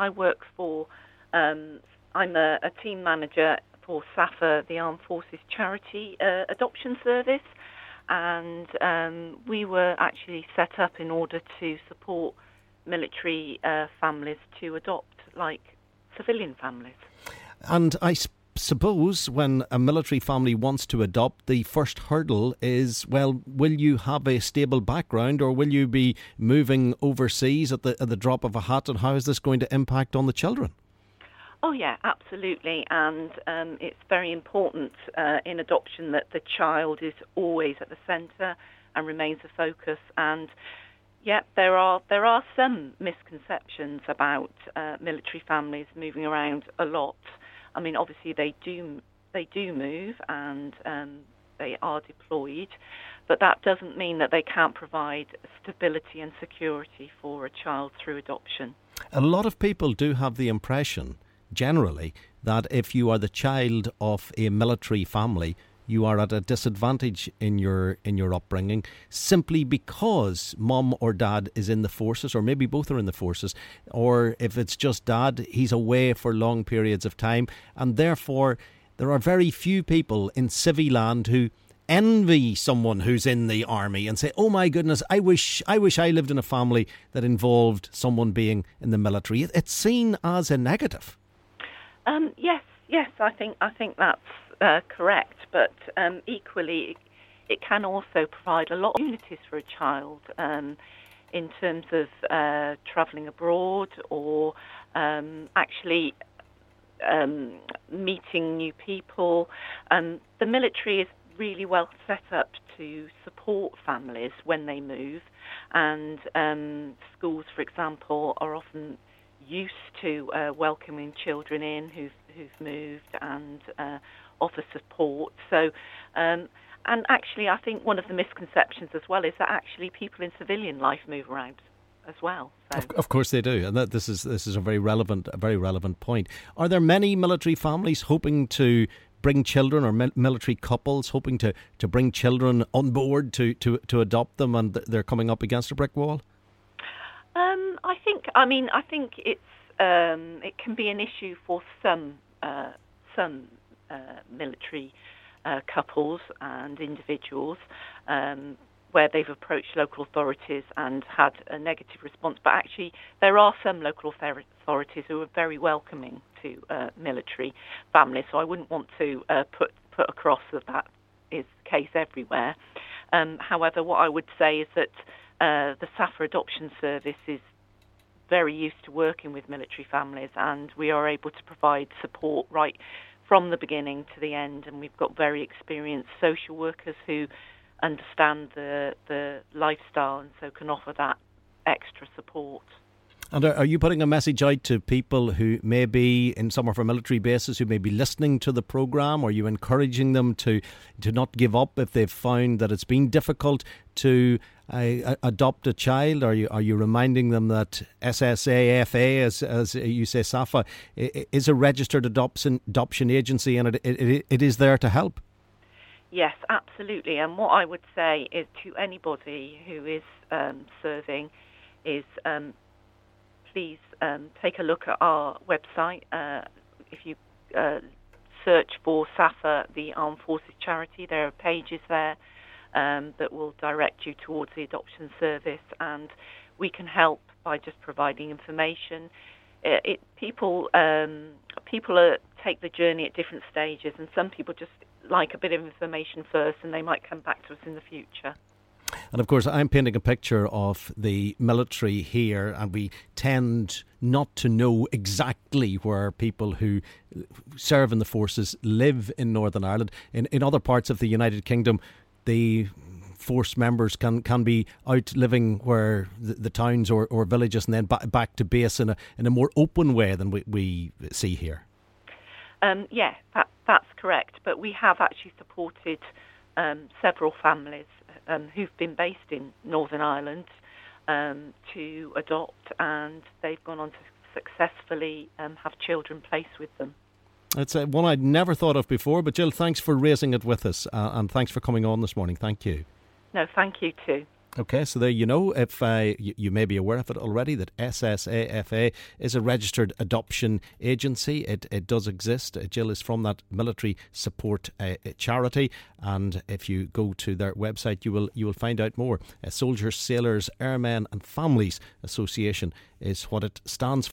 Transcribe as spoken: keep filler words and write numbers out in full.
I work for, um, I'm a, a team manager for SAFA, the Armed Forces Charity uh, Adoption Service, and um, we were actually set up in order to support military uh, families to adopt like civilian families. And I sp- suppose when a military family wants to adopt, the first hurdle is, well, will you have a stable background, or will you be moving overseas at the at the drop of a hat, and how is this going to impact on the children? Oh yeah, absolutely, and um, it's very important uh, in adoption that the child is always at the centre and remains the focus. And yeah, there are there are some misconceptions about uh, military families moving around a lot. I mean, obviously they do they do move and um, they are deployed, but that doesn't mean that they can't provide stability and security for a child through adoption. A lot of people do have the impression, generally, that if you are the child of a military family, you are at a disadvantage in your in your upbringing simply because mum or dad is in the forces, or maybe both are in the forces, or if it's just dad, he's away for long periods of time, and therefore there are very few people in civvy land who envy someone who's in the army and say, oh my goodness, I wish I wish I lived in a family that involved someone being in the military. It's seen as a negative. Um, yes, yes, I think I think that's uh, correct. But um, equally, it can also provide a lot of opportunities for a child um, in terms of uh, travelling abroad, or um, actually um, meeting new people. Um, the military is really well set up to support families when they move, and um, schools, for example, are often used to uh, welcoming children in who've, who've moved and uh, offer support. So, um, and actually, I think one of the misconceptions as well is that actually people in civilian life move around as well. So. Of, of course they do, and that this is this is a very relevant, a very relevant point. Are there many military families hoping to bring children, or mi- military couples hoping to, to bring children on board to, to, to adopt them, and they're coming up against a brick wall? Um, I think. I mean, I think it's um, it can be an issue for some uh, some uh, military uh, couples and individuals um, where they've approached local authorities and had a negative response. But actually, there are some local authorities who are very welcoming to uh, military families. So I wouldn't want to uh, put put across that that is the case everywhere. Um, however, what I would say is that Uh, the SAFA Adoption Service is very used to working with military families, and we are able to provide support right from the beginning to the end. And we've got very experienced social workers who understand the the lifestyle, and so can offer that extra support. And are, are you putting a message out to people who may be in some of our military bases, who may be listening to the programme? Are you encouraging them to, to not give up if they've found that it's been difficult to uh, adopt a child? Are you are you reminding them that S S A F A, as as you say, SAFA, is a registered adoption adoption agency, and it it, it is there to help? Yes, absolutely. And what I would say is to anybody who is um, serving is um, please um, take a look at our website. Uh, if you uh, search for SAFA, the Armed Forces Charity, there are pages there um, that will direct you towards the adoption service, and we can help by just providing information. It, it, people um, people are, take the journey at different stages, and some people just like a bit of information first, and they might come back to us in the future. And of course, I'm painting a picture of the military here, and we tend not to know exactly where people who serve in the forces live in Northern Ireland. In in other parts of the United Kingdom, the force members can, can be out living where the, the towns or, or villages, and then ba- back to base in a in a more open way than we, we see here. Um, yeah, that, that's correct. But we have actually supported um, several families Um, who've been based in Northern Ireland um, to adopt, and they've gone on to successfully um, have children placed with them. It's uh, one I'd never thought of before, but Jill, thanks for raising it with us, uh, and thanks for coming on this morning. Thank you. No, thank you too. Okay, so there you know, if uh, you, you may be aware of it already, that S S A F A is a registered adoption agency. It it does exist. Uh, Jill is from that military support uh, charity, and if you go to their website, you will you will find out more. Uh, Soldiers, Sailors, Airmen and Families Association is what it stands for.